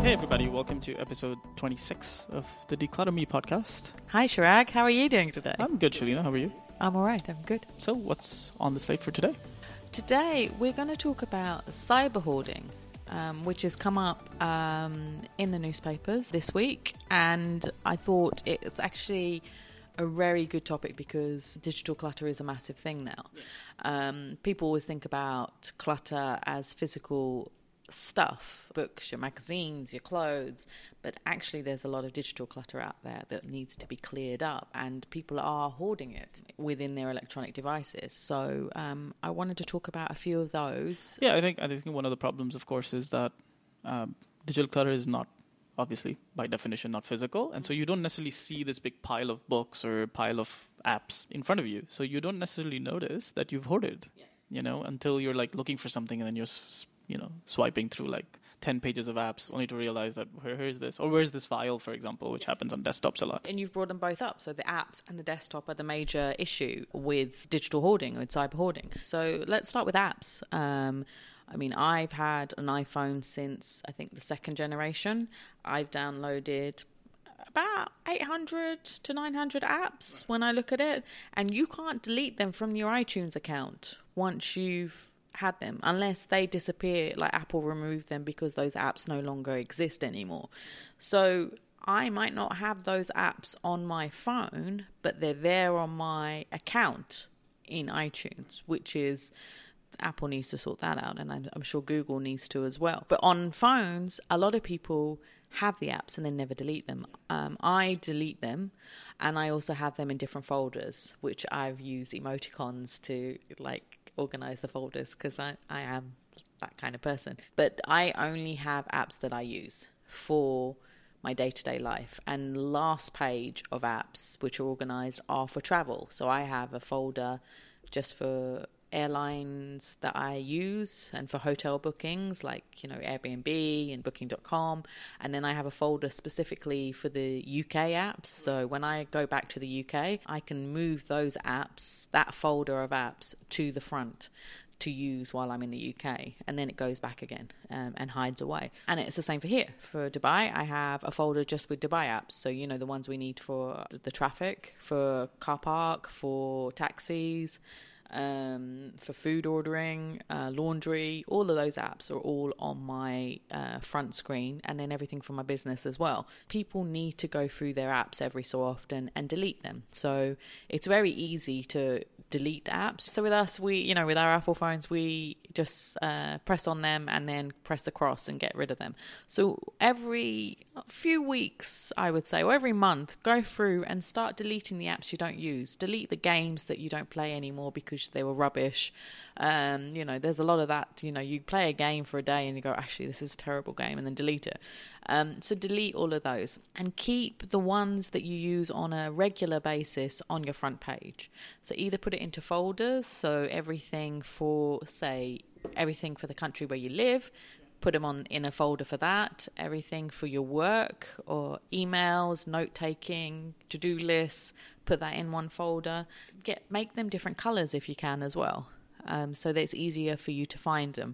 Hey everybody, welcome to episode 26 of the Declutter Me podcast. Hi Chirag, how are you doing today? I'm good, Shalina. How are you? I'm alright, I'm good. So, what's on the slate for today? Today we're going to talk about cyber hoarding, which has come up in the newspapers this week, and I thought it's actually a very good topic because digital clutter is a massive thing now. People always think about clutter as physical stuff, books, your magazines, your clothes, but actually there's a lot of digital clutter out there that needs to be cleared up, and people are hoarding it within their electronic devices. So I wanted to talk about a few of those. Yeah, I think one of the problems, of course, is that digital clutter is not, obviously, by definition, not physical, and so you don't necessarily see this big pile of books or pile of apps in front of you, so you don't necessarily notice that you've hoarded, until you're like looking for something and then you're swiping through like 10 pages of apps only to realize that here's this, or where's this file, for example, which happens on desktops a lot. And you've brought them both up. So the apps and the desktop are the major issue with digital hoarding, with cyber hoarding. So let's start with apps. I've had an iPhone since, I think, the second generation. I've downloaded about 800 to 900 apps when I look at it. And you can't delete them from your iTunes account once you've had them, unless they disappear, like Apple removed them because those apps no longer exist anymore. So I might not have those apps on my phone, but they're there on my account in iTunes, which is, Apple needs to sort that out, and I'm sure Google needs to as well. But on phones, a lot of people have the apps and then never delete them. I delete them, and I also have them in different folders, which I've used emoticons to organize the folders because I am that kind of person. But I only have apps that I use for my day-to-day life, and last page of apps which are organized are for travel. So I have a folder just for airlines that I use and for hotel bookings like Airbnb and booking.com, and then I have a folder specifically for the UK apps. So when I go back to the UK, I can move those apps, that folder of apps, to the front to use while I'm in the UK, and then it goes back again and hides away. And it's the same for here. For Dubai, I have a folder just with Dubai apps, so the ones we need for the traffic, for car park, for taxis, for food ordering, laundry. All of those apps are all on my front screen, and then everything from my business as well. People need to go through their apps every so often and delete them. So it's very easy to delete apps. So with us, we, with our Apple phones, we just press on them and then press the cross and get rid of them. So every few weeks, I would say, or every month, go through and start deleting the apps you don't use. Delete the games that you don't play anymore because they were rubbish. There's a lot of that. You play a game for a day and you go, actually, this is a terrible game, and then delete it. So delete all of those and keep the ones that you use on a regular basis on your front page. So either put it into folders, so everything for the country where you live, put them in a folder for that. Everything for your work or emails, note-taking, to-do lists, put that in one folder. Make them different colors if you can as well, so that it's easier for you to find them.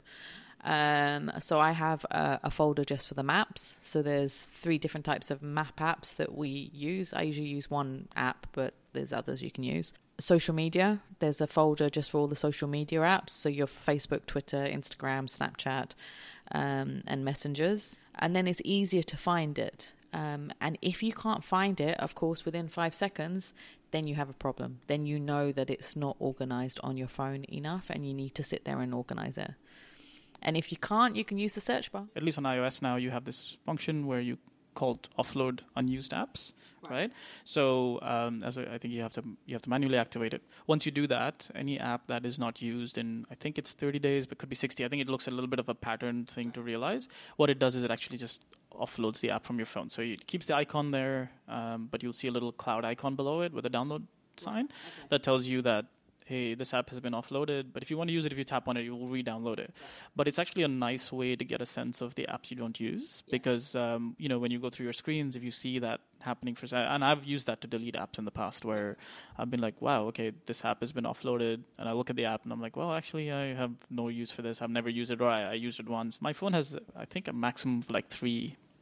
So I have a folder just for the maps. So there's 3 different types of map apps that we use. I usually use one app, but there's others you can use. Social media, there's a folder just for all the social media apps. So your Facebook, Twitter, Instagram, Snapchat, and messengers. And then it's easier to find it. And if you can't find it, of course, within 5 seconds, then you have a problem. Then you know that it's not organized on your phone enough and you need to sit there and organize it. And if you can't, you can use the search bar. At least on iOS now, you have this function where you called offload unused apps, right? So I think you have to manually activate it. Once you do that, any app that is not used in, I think it's 30 days, but could be 60. I think it looks a little bit of a pattern thing to realize. What it does is it actually just offloads the app from your phone. So it keeps the icon there, but you'll see a little cloud icon below it with a download sign that tells you that, hey, this app has been offloaded, but if you want to use it, if you tap on it, you will re-download it. But it's actually a nice way to get a sense of the apps you don't use, because, when you go through your screens, if you see that happening and I've used that to delete apps in the past where I've been like, wow, okay, this app has been offloaded, and I look at the app and I'm like, well, actually, I have no use for this. I've never used it, or I used it once. My phone has, I think, a maximum of like 3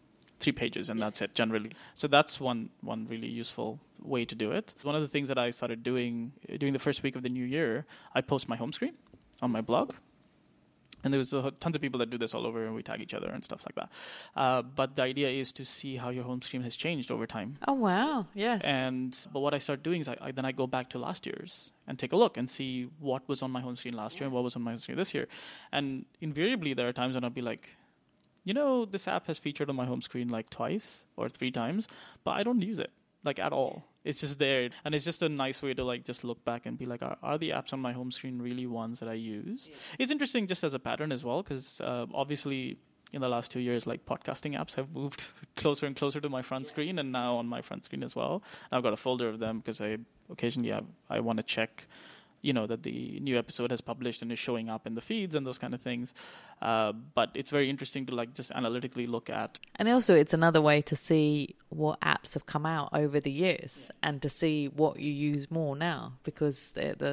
3 pages and that's it generally. So that's one really useful way to do it. One of the things that I started doing during the first week of the new year, I post my home screen on my blog. And there's tons of people that do this all over, and we tag each other and stuff like that. But the idea is to see how your home screen has changed over time. Oh, wow. Yes. But what I start doing is I go back to last year's and take a look and see what was on my home screen last year and what was on my home screen this year. And invariably, there are times when I'll be like, this app has featured on my home screen like twice or 3 times, but I don't use it like at all. It's just there. And it's just a nice way to like just look back and be like, are the apps on my home screen really ones that I use? Yeah. It's interesting just as a pattern as well, because obviously in the last 2 years, like podcasting apps have moved closer and closer to my front screen, and now on my front screen as well. I've got a folder of them because occasionally I want to check that the new episode has published and is showing up in the feeds and those kind of things. But it's very interesting to like just analytically look at. And also it's another way to see what apps have come out over the years and to see what you use more now, because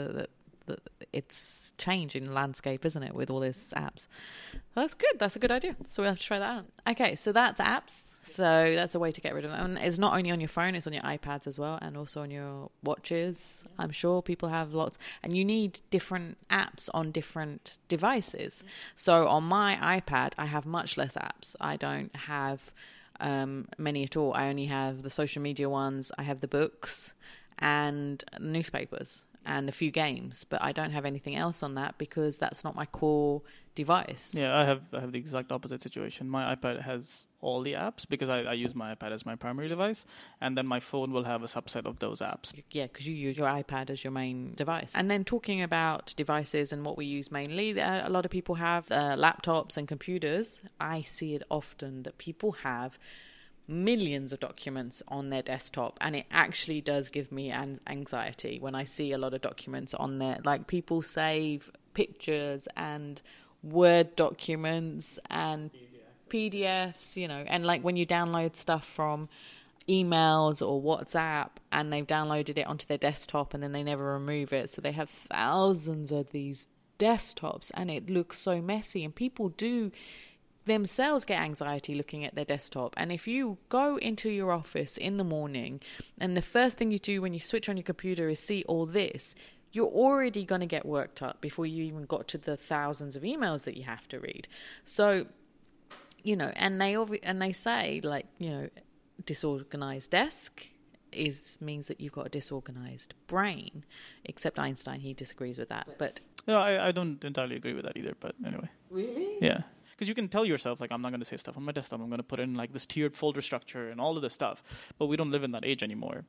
it's changing the landscape, isn't it, with all these apps? Well, that's good. That's a good idea. So we'll have to try that out. Okay, so that's apps. So that's a way to get rid of them. And it's not only on your phone, it's on your iPads as well, and also on your watches. I'm sure people have lots. And you need different apps on different devices. So on my iPad, I have much less apps. I don't have many at all. I only have the social media ones. I have the books and newspapers and a few games, but I don't have anything else on that because that's not my core device. Yeah, I have the exact opposite situation. My iPad has all the apps because I use my iPad as my primary device, and then my phone will have a subset of those apps. Yeah, because you use your iPad as your main device. And then talking about devices and what we use mainly, a lot of people have laptops and computers. I see it often that people have millions of documents on their desktop, and it actually does give me anxiety when I see a lot of documents on there. Like, people save pictures and Word documents and PDFs, and like when you download stuff from emails or WhatsApp and they've downloaded it onto their desktop and then they never remove it, so they have thousands of these desktops and it looks so messy, and people do themselves get anxiety looking at their desktop. And if you go into your office in the morning and the first thing you do when you switch on your computer is see all this, you're already going to get worked up before you even got to the thousands of emails that you have to read. So, and they say, like, disorganized desk means that you've got a disorganized brain. Except Einstein, he disagrees with that. But no, I don't entirely agree with that either. But anyway, really, yeah. Because you can tell yourself, like, I'm not going to save stuff on my desktop. I'm going to put in, like, this tiered folder structure and all of this stuff. But we don't live in that age anymore.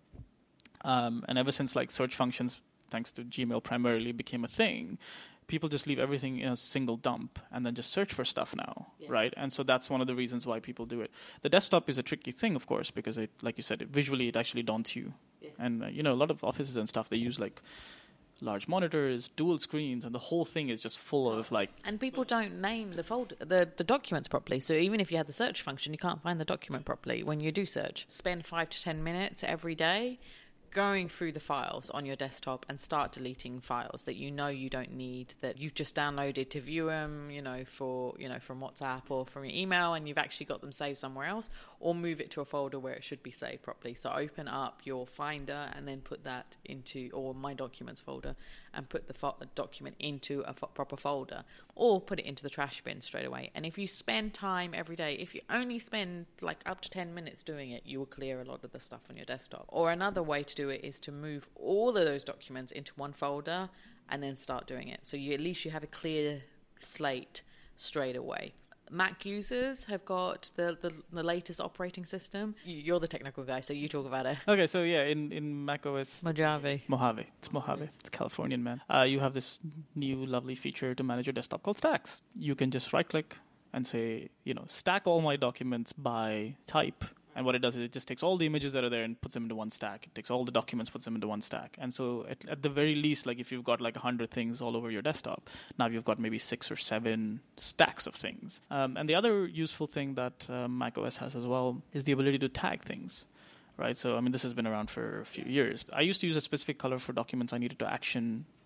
And ever since, like, search functions, thanks to Gmail primarily, became a thing, people just leave everything in a single dump and then just search for stuff now, right? And so that's one of the reasons why people do it. The desktop is a tricky thing, of course, because, it, like you said, visually it actually daunts you. Yeah. And, a lot of offices and stuff, they use, like, large monitors, dual screens, and the whole thing is just full of like... And people don't name the folder, the documents properly. So even if you had the search function, you can't find the document properly when you do search. Spend 5 to 10 minutes every day going through the files on your desktop and start deleting files that you don't need, that you've just downloaded to view them, from WhatsApp or from your email, and you've actually got them saved somewhere else, or move it to a folder where it should be saved properly. So open up your Finder and then put that into, or My Documents folder, and put the document into a proper folder, or put it into the trash bin straight away. And if you spend time every day, if you only spend like up to 10 minutes doing it, you will clear a lot of the stuff on your desktop. Or another way to do it is to move all of those documents into one folder and then start doing it. So at least you have a clear slate straight away. Mac users have got the latest operating system. You're the technical guy, so you talk about it. Okay, so yeah, in Mac OS... Mojave. It's Mojave. It's Californian, man. You have this new lovely feature to manage your desktop called Stacks. You can just right-click and say, stack all my documents by type. And what it does is it just takes all the images that are there and puts them into one stack. It takes all the documents, puts them into one stack. And so at the very least, like if you've got like 100 things all over your desktop, now you've got maybe 6 or 7 stacks of things. And the other useful thing that macOS has as well is the ability to tag things. Right? So, this has been around for a few years. I used to use a specific color for documents I needed to action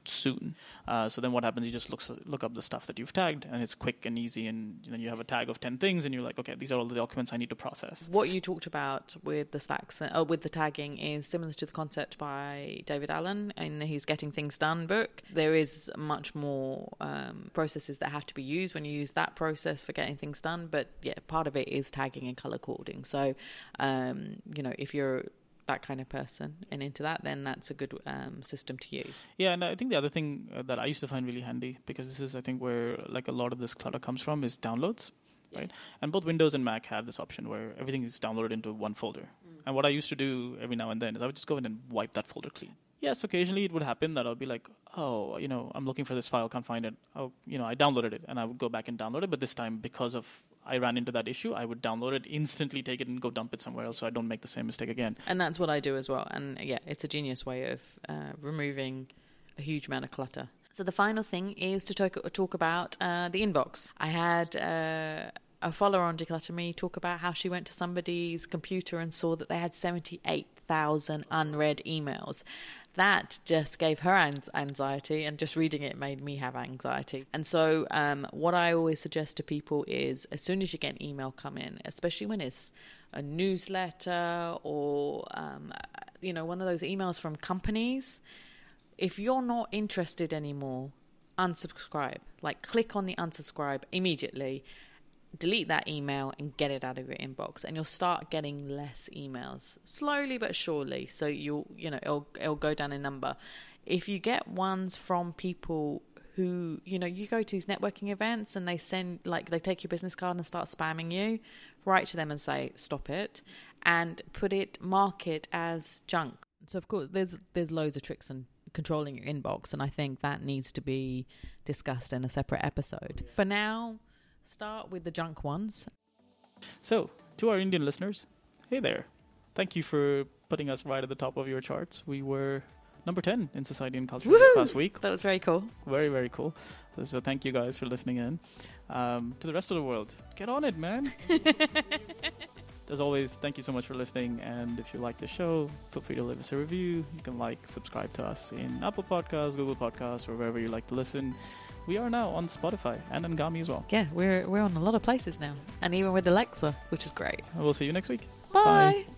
soon. So then what happens? You just look up the stuff that you've tagged, and it's quick and easy. And then you have a tag of 10 things, and you're like, okay, these are all the documents I need to process. What you talked about with the stacks, with the tagging, is similar to the concept by David Allen in his Getting Things Done book. There is much more processes that have to be used when you use that process for getting things done. But yeah, part of it is tagging and color coding. So, if you're that kind of person and into that, then that's a good system to use. Yeah, and I think the other thing that I used to find really handy, because this is, I think, where like a lot of this clutter comes from, is downloads, right? And both Windows and Mac have this option where everything is downloaded into one folder. And what I used to do every now and then is I would just go in and wipe that folder clean. Yes, occasionally it would happen that I'll be like, oh, I'm looking for this file, can't find it. Oh, I downloaded it, and I would go back and download it. But this time, because of I ran into that issue, I would download it, instantly take it and go dump it somewhere else so I don't make the same mistake again. And that's what I do as well. And yeah, it's a genius way of removing a huge amount of clutter. So the final thing is to talk about the inbox. I had a follower on Declutter Me talk about how she went to somebody's computer and saw that they had 78,000 unread emails. That just gave her anxiety, and just reading it made me have anxiety. And so what I always suggest to people is, as soon as you get an email come in, especially when it's a newsletter or one of those emails from companies, if you're not interested anymore, unsubscribe. Like, click on the unsubscribe immediately, delete that email and get it out of your inbox, and you'll start getting less emails slowly but surely. So it'll go down in number. If you get ones from people who, you go to these networking events and they they take your business card and start spamming you, write to them and say, stop it, and mark it as junk. So of course there's loads of tricks in controlling your inbox, and I think that needs to be discussed in a separate episode. For now, start with the junk ones. So, to our Indian listeners, hey there. Thank you for putting us right at the top of your charts. We were number 10 in Society and Culture this past week. That was very cool. Very, very cool. So thank you guys for listening in. To the rest of the world, get on it, man. As always, thank you so much for listening. And if you like the show, feel free to leave us a review. You can subscribe to us in Apple Podcasts, Google Podcasts, or wherever you like to listen. We are now on Spotify and Ngami as well. Yeah, we're on a lot of places now. And even with Alexa, which is great. We'll see you next week. Bye. Bye.